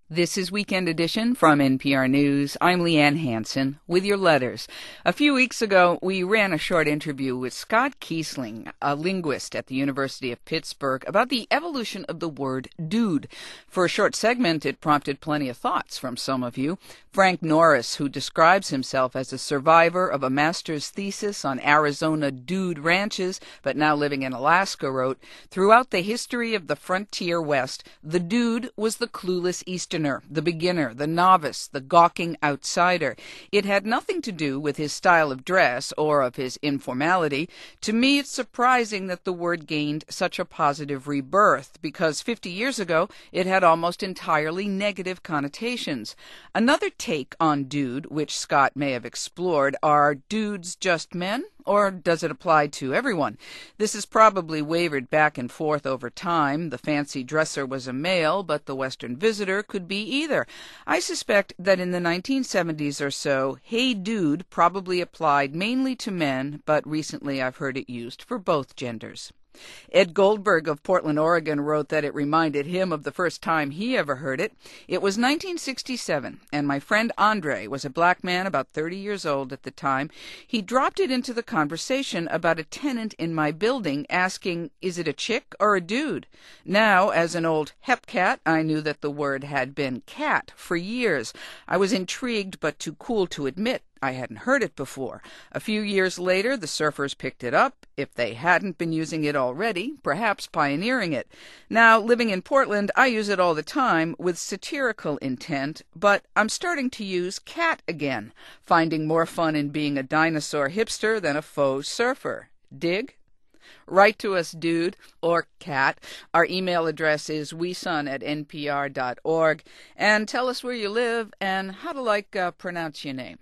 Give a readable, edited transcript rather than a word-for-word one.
This is Weekend Edition from NPR News. I'm Leanne Hansen with your letters. A few weeks ago, we ran a short interview with Scott Kiesling, a linguist at the University of Pittsburgh, about the evolution of the word dude. For a short segment, it prompted plenty of thoughts from some of you. Frank Norris, who describes himself as a survivor of a master's thesis on Arizona dude ranches, but now living in Alaska, wrote, "Throughout the history of the frontier West, the dude was the clueless Easterner, the beginner, the novice, the gawking outsider. It had nothing to do with his style of dress or of his informality. To me, it's surprising that the word gained such a positive rebirth, because 50 years ago it had almost entirely negative connotations." Another take on dude, which Scott may have explored, are dudes just men? Or does it apply to everyone? This has probably wavered back and forth over time. The fancy dresser was a male, but the Western visitor could be either. I suspect that in the 1970s or so, hey dude probably applied mainly to men, but recently I've heard it used for both genders. Ed Goldberg of Portland, Oregon, wrote that it reminded him of the first time he ever heard it. It was 1967, and my friend Andre was a black man about 30 years old at the time. He dropped it into the conversation about a tenant in my building, asking, "Is it a chick or a dude?" Now, as an old hepcat, I knew that the word had been cat for years. I was intrigued but too cool to admit I hadn't heard it before. A few years later, the surfers picked it up, if they hadn't been using it already, perhaps pioneering it. Now, living in Portland, I use it all the time with satirical intent, but I'm starting to use cat again, finding more fun in being a dinosaur hipster than a faux surfer. Dig? Write to us, dude, or cat. Our email address is weson@npr.org, and tell us where you live and how to pronounce your name.